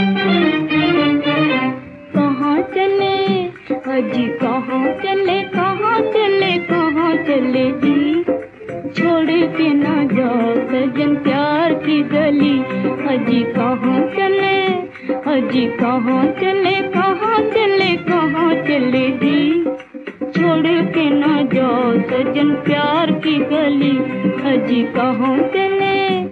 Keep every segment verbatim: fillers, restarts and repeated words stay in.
कहाँ चले अजी, कहाँ चले, कहाँ चले, कहाँ चले जी, छोड़ के ना जाओ सजन प्यार की गली। अजी कहाँ चले अजी, कहाँ चले, कहाँ चले, कहाँ चले जी, छोड़ के ना जाओ सजन प्यार की गली। अजी कहाँ चले।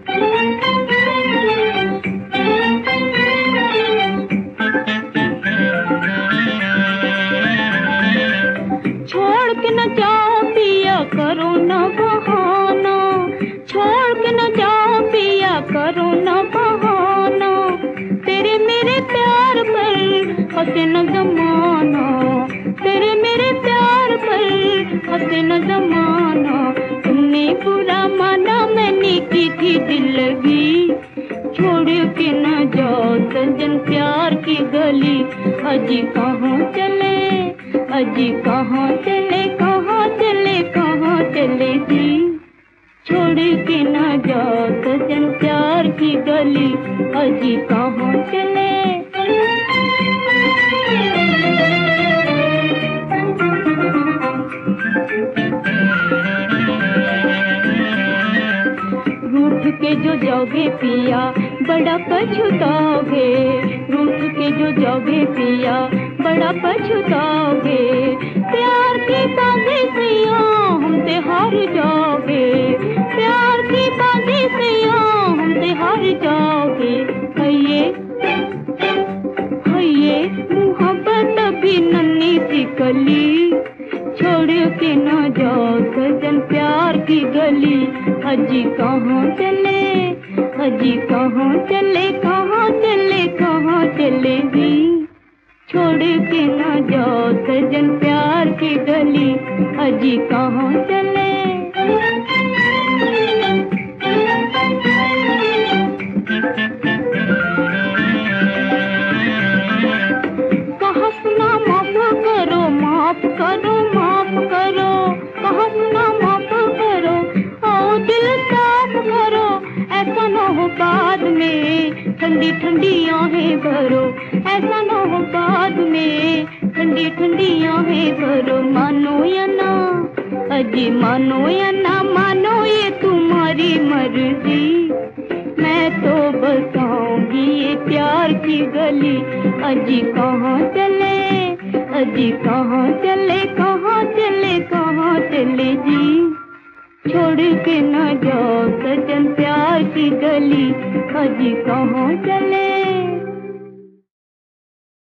छोड़ के न जाओ पिया करो न बहाना, छोड़ के न जाओ पिया करो न बहाना, तेरे मेरे प्यार पर हंसे न जमाना, तेरे मेरे प्यार पर हंसे न जमाना। तुमने बुरा माना मैंने की थी दिल लगी, छोड़ के न जाओ सजन प्यार की गली। अजी कहाँ चले अजी, कहाँ चले, कहाँ चले, कहाँ चले जी, छोड़ के न जाओ सजन प्यार की गली। अजी कहाँ चले। रूठ के जो जाओगे पिया बड़ा पछताओगे, रूठ के जो जाओगे पिया बड़ा पछताओगे, प्यार की बातें सैया हमसे हार जाओगे, प्यार की बातें सैया हमसे हार जाओगे। हइये हइये मोहब्बत अभी नन्ही सी कली, छोड़ के ना जाओ सजन प्यार की गली। अजी कहाँ चले अजी, कहाँ चले, कहाँ चले, कहाँ चले जी, छोड़ के ना जाओ सजन प्यार की गली। अजी कहाँ चले। कहाँ सुना माफ करो, माफ करो, माफ करो, कहाँ सुना माफ करो, आओ दिल साफ करो, ऐसा ना हो बाद में ठंडी ठंडी आहें भरो, ऐसा ना हो बाद में ठंडी ठंडी आहें भरो। मानो या ना अजी, मानो या ना मानो ये तुम्हारी मर्जी, मैं तो बताऊंगी ये प्यार की गली। अजी कहाँ चले अजी, कहाँ चले, कहाँ चले, कहाँ चले जी, छोड़ के ना जाओ सजन प्यार की गली। अजी कहाँ चले।